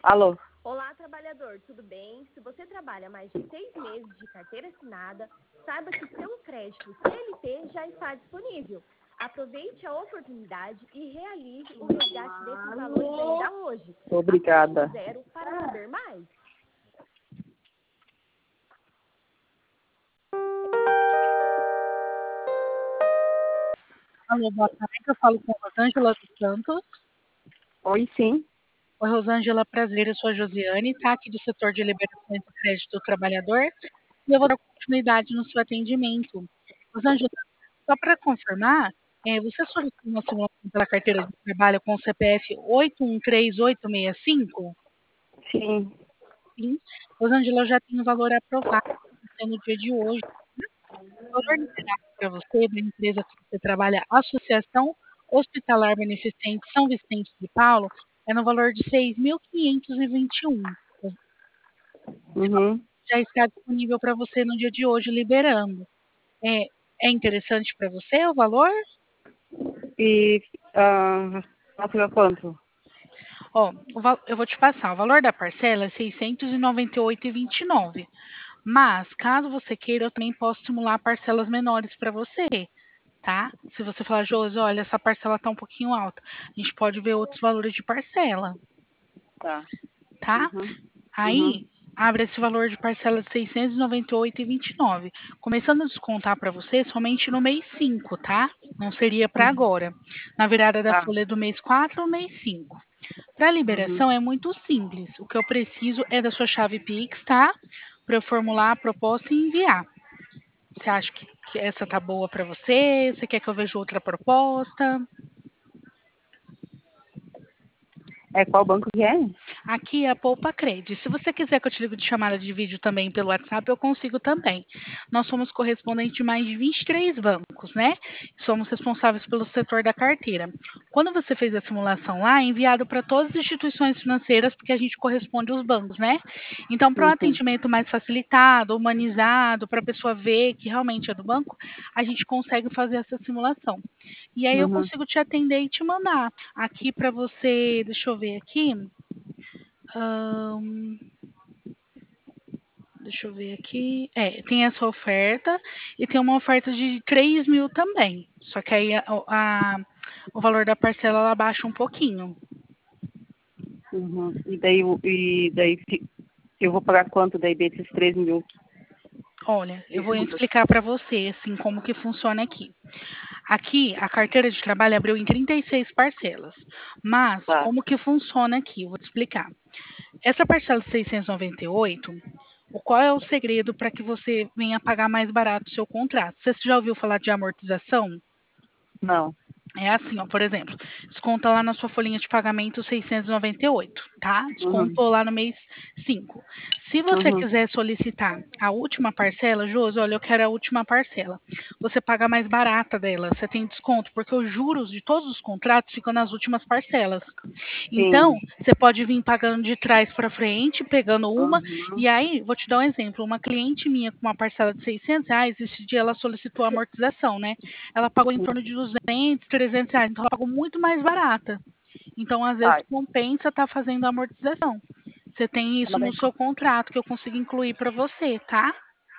Alô? Olá, trabalhador, tudo bem? Se você trabalha mais de 6 meses de carteira assinada, saiba que seu crédito CLT já está disponível. Aproveite a oportunidade e realize o resgate desses valores ainda hoje. Obrigada. Acesse o 0 para saber mais. Alô, boa tarde. Eu falo com Rosângela dos Santos. Oi, sim. Oi, Rosângela, prazer. Eu sou a Josiane, tá? Aqui do setor de liberações do crédito do trabalhador. E eu vou dar continuidade no seu atendimento. Rosângela, só para confirmar, você solicitou uma simulação pela carteira de trabalho com o CPF 813865? Sim. Sim. Rosângela, eu já tenho o valor aprovado pra você no dia de hoje. O valor liberado para você da empresa que você trabalha, Associação Hospitalar Beneficente São Vicente de Paulo, é no valor de 6.521. Uhum. Já está disponível para você no dia de hoje, liberando. É interessante para você o valor? E paga quanto? Ó, eu vou te passar. O valor da parcela é R$ 698,29. Mas, caso você queira, eu também posso simular parcelas menores para você, tá? Se você falar, Josi, olha, essa parcela tá um pouquinho alta, a gente pode ver outros valores de parcela, Tá. tá? Uhum. Aí, abre esse valor de parcela de R$ 698,29. Começando a descontar para você somente no mês 5, tá? Não seria para agora. Na virada da Tá. folha do mês 4 ou mês 5. Para liberação é muito simples. O que eu preciso é da sua chave Pix, tá? Para eu formular a proposta e enviar. Você acha que essa tá boa para você? Você quer que eu veja outra proposta? É qual banco que é? Aqui é a Poupa Cred. Se você quiser que eu te ligue de chamada de vídeo também pelo WhatsApp, eu consigo também. Nós somos correspondentes de mais de 23 bancos, né? Somos responsáveis pelo setor da carteira. Quando você fez a simulação lá, é enviado para todas as instituições financeiras, porque a gente corresponde aos bancos, né? Então, para um Sim. atendimento mais facilitado, humanizado, para a pessoa ver que realmente é do banco, a gente consegue fazer essa simulação. E aí eu Uhum. consigo te atender e te mandar. Aqui para você, deixa eu ver aqui. Deixa eu ver aqui. Tem essa oferta e tem uma oferta de 3 mil também. Só que aí o valor da parcela ela baixa um pouquinho. Uhum. Eu vou pagar quanto daí desses 3 mil? Olha, eu vou explicar para você assim como que funciona aqui. Aqui a carteira de trabalho abriu em 36 parcelas. Mas Tá. como que funciona aqui? Eu vou te explicar. Essa parcela de 698, qual é o segredo para que você venha pagar mais barato o seu contrato? Você já ouviu falar de amortização? Não. É assim, ó, por exemplo, desconta lá na sua folhinha de pagamento 698, tá? Uhum. Descontou lá no mês 5. Se você Uhum. quiser solicitar a última parcela, Josi, olha, eu quero a última parcela. Você paga mais barata dela, você tem desconto, porque os juros de todos os contratos ficam nas últimas parcelas. Então, Sim. você pode vir pagando de trás para frente, pegando uma, Uhum. e aí, vou te dar um exemplo. Uma cliente minha com uma parcela de R$ 600, esse dia ela solicitou a amortização, né? Ela pagou em torno de R$ 200, R$ 300, então ela pagou muito mais barata. Então, às vezes, Tá. compensa estar fazendo a amortização. Você tem isso Mas no daí, seu contrato que eu consigo incluir para você, tá?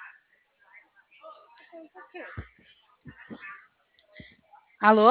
Alô?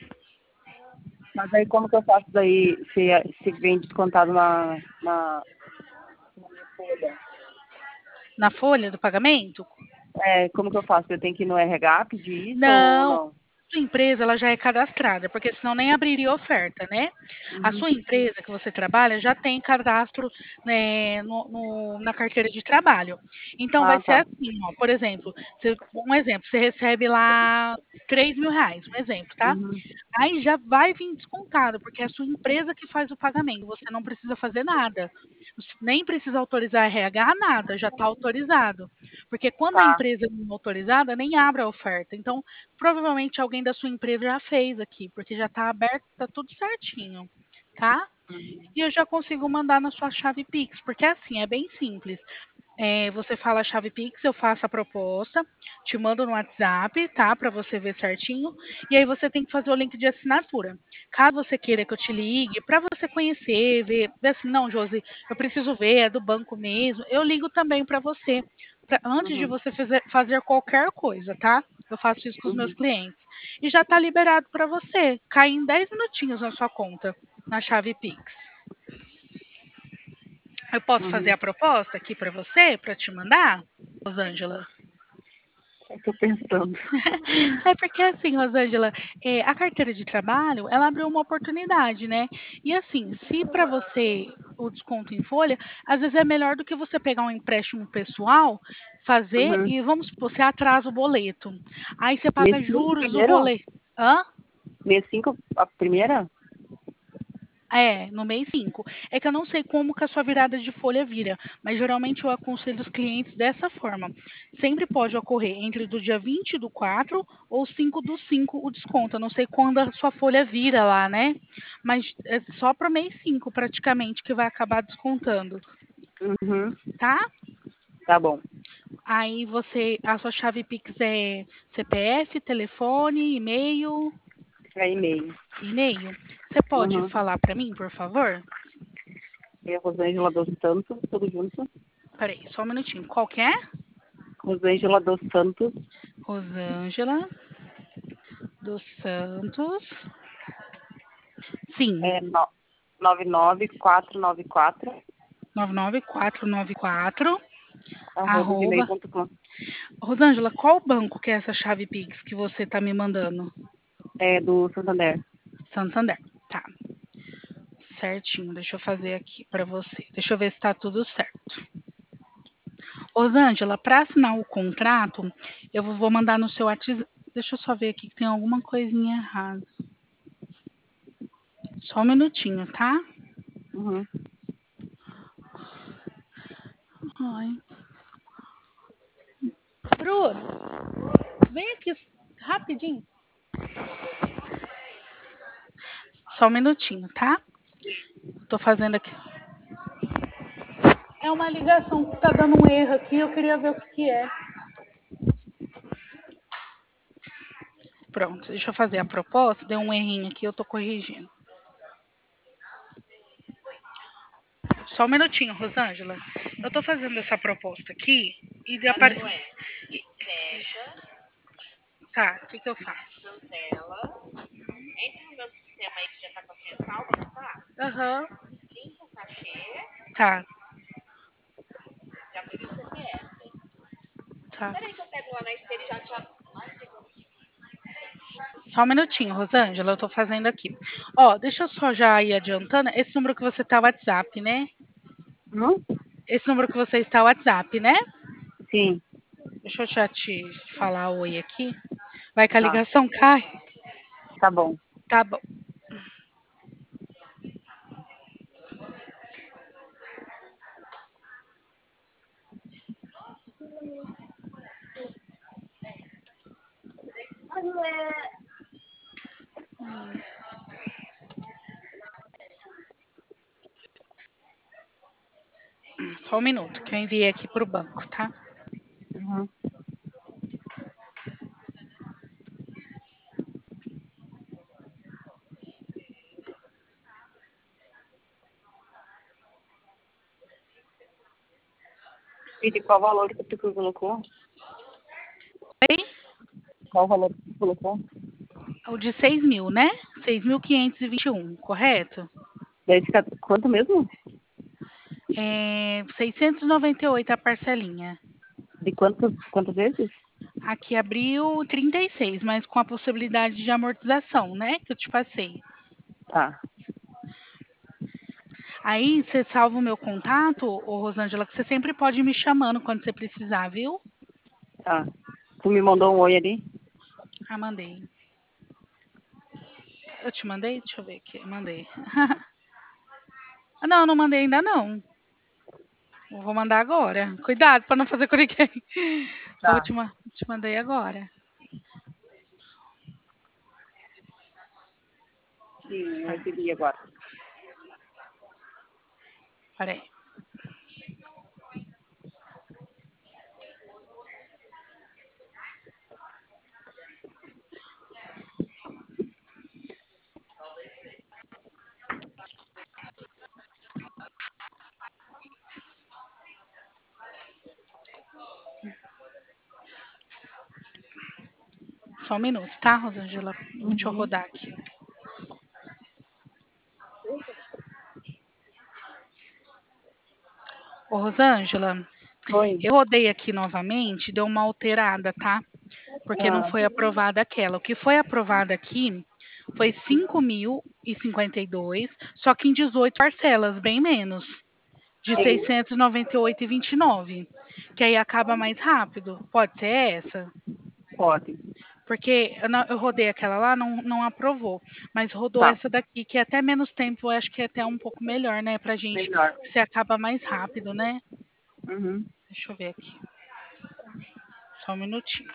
como que eu faço daí se vem descontado na minha folha? Na folha do pagamento? Como que eu faço? Eu tenho que ir no RH pedir isso ou Não, não? sua empresa ela já é cadastrada, porque senão nem abriria oferta, né? A Uhum. sua empresa que você trabalha já tem cadastro, né, na carteira de trabalho. Então vai Ah, ser tá. assim, ó, por exemplo, um exemplo, você recebe lá R$ 3.000, um exemplo, tá? Uhum. Aí já vai vir descontado, porque é a sua empresa que faz o pagamento, você não precisa fazer nada. Você nem precisa autorizar RH, nada, já está autorizado. Porque quando a Tá. empresa não é autorizada, nem abre a oferta. Então, provavelmente alguém da sua empresa já fez aqui, porque já está aberto, está tudo certinho, tá? Uhum. E eu já consigo mandar na sua chave Pix, porque assim, é bem simples. Você fala a chave Pix, eu faço a proposta, te mando no WhatsApp, tá? Para você ver certinho. E aí você tem que fazer o link de assinatura. Caso você queira que eu te ligue, para você conhecer, ver assim, não, Josi, eu preciso ver, é do banco mesmo. Eu ligo também para você, antes de Uhum. você fazer qualquer coisa, tá? Eu faço isso com os meus Uhum. clientes. E já tá liberado para você. Cai em 10 minutinhos na sua conta, na chave Pix. Eu posso fazer Uhum. a proposta aqui para você, para te mandar, Rosângela? Eu tô pensando. É porque assim, Rosângela, a carteira de trabalho, ela abriu uma oportunidade, né? E assim, se para você o desconto em folha, às vezes é melhor do que você pegar um empréstimo pessoal, fazer Uhum. e vamos supor, você atrasa o boleto. Aí você Mês paga 5 juros do primeiro? boleto. Hã? Mês 5 a primeira? No mês 5. É que eu não sei como que a sua virada de folha vira, mas geralmente eu aconselho os clientes dessa forma. Sempre pode ocorrer entre do dia 20 do 4 ou 5 do 5 o desconto. Eu não sei quando a sua folha vira lá, né? Mas é só para o mês 5 praticamente que vai acabar descontando, Uhum. tá? Tá bom. Aí a sua chave Pix é CPF, telefone, e-mail, É e-mail. e-mail. Você pode Uhum. falar para mim, por favor? É Rosângela dos Santos, tudo junto. Peraí, só um minutinho. Qual que é? Rosângela dos Santos, Rosângela dos Santos. Sim, é 99494, 99494, arroba arroba. gmail.com. Rosângela, qual banco que é essa chave Pix que você tá me mandando? É do Santander. Santander. Tá, certinho. Deixa eu fazer aqui para você. Deixa eu ver se tá tudo certo. Rosângela, para assinar o contrato, eu vou mandar no seu WhatsApp. Deixa eu só ver aqui que tem alguma coisinha errada. Só um minutinho, tá? Uhum. Ai. Bruno, vem aqui rapidinho. Só um minutinho, tá? Tô fazendo aqui. É uma ligação que tá dando um erro aqui, eu queria ver o que é. Pronto, deixa eu fazer a proposta. Deu um errinho aqui, eu tô corrigindo. Só um minutinho, Rosângela. Eu tô fazendo essa proposta aqui e de apare... Tá, o que que eu faço? Aham. Tá, tá. Só um minutinho, Rosângela, eu tô fazendo aqui. Ó, deixa eu só já ir adiantando. Esse número que você tá é o WhatsApp, né? Hum? Esse número que você está é o WhatsApp, né? Sim, Deixa eu já te falar oi aqui. Vai que a tá. ligação cai. Tá bom. Tá bom. Só um minuto, que eu enviei aqui pro banco, tá? Uhum. E de qual valor que tu colocou? Oi? Qual valor que tu colocou? O de 6 mil, né? 6.521, correto? Daí fica quanto mesmo? 698 a parcelinha. De quantas vezes? Aqui abriu 36, mas com a possibilidade de amortização, né? Que eu te passei. Tá, Aí você salva o meu contato, ô Rosângela, que você sempre pode ir me chamando quando você precisar, viu? tá. Tu me mandou um oi ali? Ah, mandei. Eu te mandei? Deixa eu ver aqui. Mandei. Ah, não, não mandei ainda não. Eu vou mandar agora. Cuidado para não fazer com ninguém. Eu vou Tá. te mandei agora. Sim, eu Tá, recebi agora. peraí. Só um minuto, tá, Rosângela? Deixa eu rodar aqui. Ô, Rosângela, Oi. eu rodei aqui novamente, deu uma alterada, tá? Porque não Ah, foi aprovada aquela. O que foi aprovado aqui foi 5.052, só que em 18 parcelas, bem menos, de sim, 698,29, que aí acaba mais rápido. Pode ser essa? pode. Porque eu rodei aquela lá, não aprovou, mas rodou Tá, essa daqui, que é até menos tempo, eu acho que é até um pouco melhor, né, pra gente, melhor. que você acaba mais rápido, né? Uhum. Deixa eu ver aqui. Só um minutinho.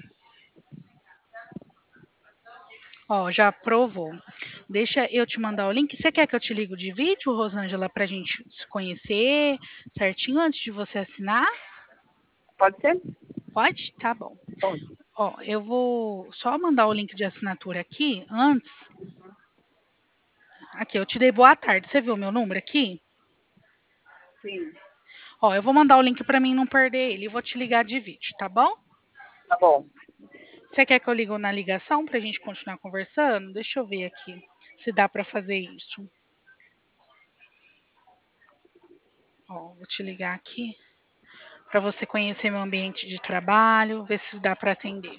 Ó, já aprovou. Deixa eu te mandar o link. Você quer que eu te ligo de vídeo, Rosângela, pra gente se conhecer certinho antes de você assinar? Pode ser? Pode? Tá bom. Pode. Ó, eu vou só mandar o link de assinatura aqui antes. Aqui, eu te dei boa tarde. Você viu o meu número aqui? Sim, Ó, eu vou mandar o link pra mim não perder ele. Eu vou te ligar de vídeo, tá bom? tá bom. Você quer que eu ligue na ligação pra gente continuar conversando? Deixa eu ver aqui se dá pra fazer isso. Ó, vou te ligar aqui para você conhecer meu ambiente de trabalho, ver se dá para atender.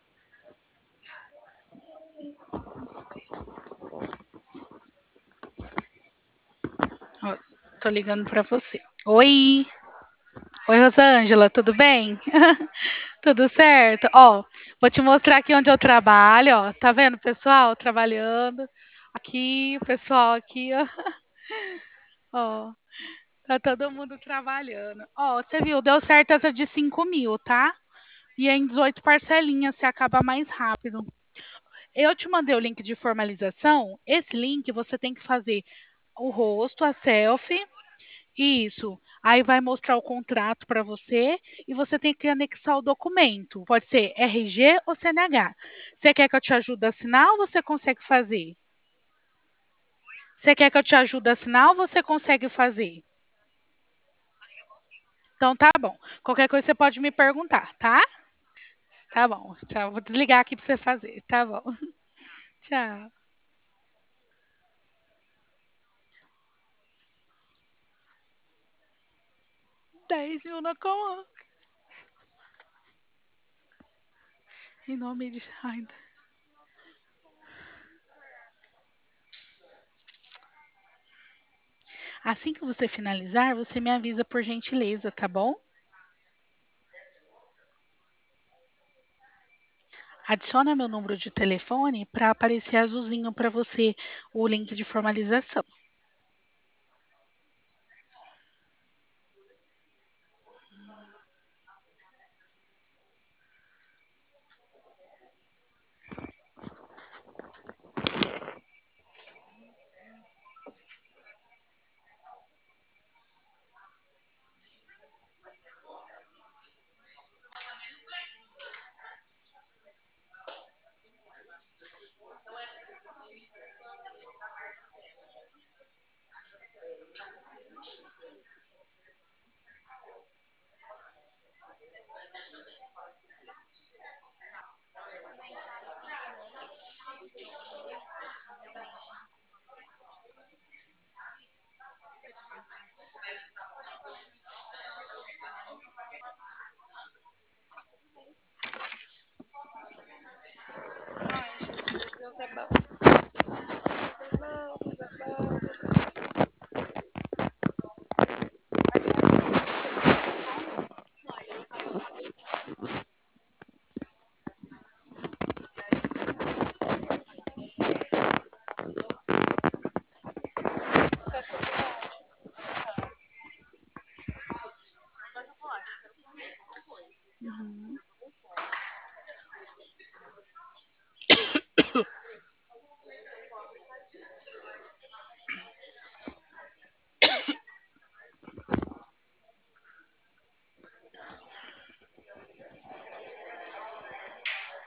Ó, tô ligando para você. Oi! Oi, Rosângela, tudo bem? Tudo certo? Ó, vou te mostrar aqui onde eu trabalho, ó. Tá vendo, pessoal, trabalhando? Aqui, o pessoal aqui, ó. Ó, tá todo mundo trabalhando. Ó, você viu, deu certo essa de 5.000, tá? E é em 18 parcelinhas, você acaba mais rápido. Eu te mandei o link de formalização. Esse link você tem que fazer o rosto, a selfie, isso. Aí vai mostrar o contrato para você e você tem que anexar o documento. Pode ser RG ou CNH. Você quer que eu te ajude a assinar ou você consegue fazer? Você quer que eu te ajude a assinar ou você consegue fazer? Então tá bom. Qualquer coisa você pode me perguntar, tá? Tá bom. Tchau. Vou desligar aqui para você fazer. Tá bom. Tchau. 10.000 na conta. Em nome de. Ai, assim que você finalizar, você me avisa por gentileza, tá bom? Adiciona meu número de telefone para aparecer azulzinho para você o link de formalização.